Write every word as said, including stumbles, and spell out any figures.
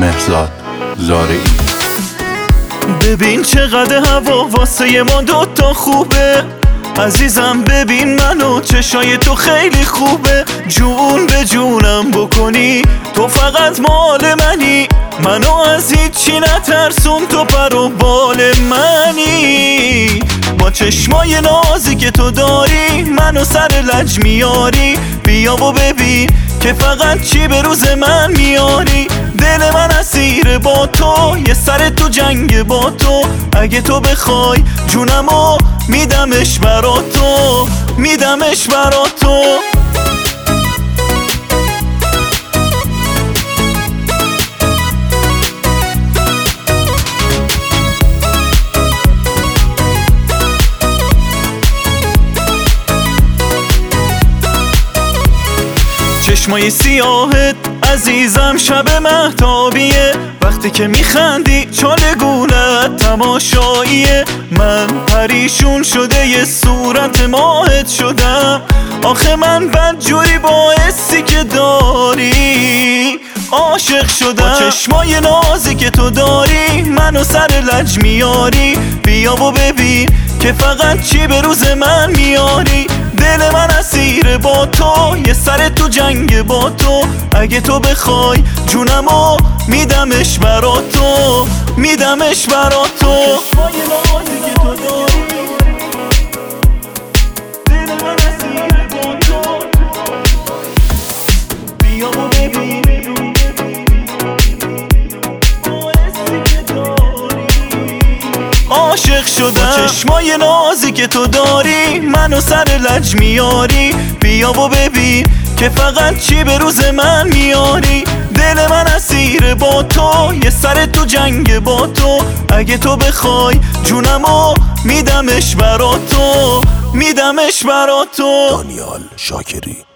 مهرزاد زارعی. ببین چقدر هوا واسه ما دوتا خوبه عزیزم، ببین منو چشای تو خیلی خوبه. جون به جونم بکنی تو فقط مال منی، منو از هیچی نترسون تو پر و بال منی. با چشمای نازی که تو داری منو سر لج میاری، بیا و ببین که فقط چی به روز من میاری. دل من اسیر با تو، یه سر تو جنگ با تو. اگه تو بخوای جونمو میدمش برا تو، میدمش برا تو. چشمای سیاهت عزیزم شب مهتابیه، وقتی که میخندی چاله گولت تماشاییه. من پریشون شده یه صورت ماهت شدم، آخه من بدجوری باعثی که داری عاشق شدم. با چشمای نازی که تو داری منو سر لج میاری، بیا و ببین که فقط چی به روز من میاری. دل من اسیر با تو، یه سر تو جنگ با تو. اگه تو بخوای جونمو میدمش برا تو، میدمش برا تو. چشمای نازی که تو داری دل من اسیر با تو، بیا و ببین عاشق شدم. چشمای نازی که تو داری منو سر لج میاری، بیا و ببین که فقط چی به روز من میاری. دل من اسیر با تو، یه سر تو جنگ با تو. اگه تو بخوای جونمو میدمش برا تو، میدمش برا تو. دانیال شاکری.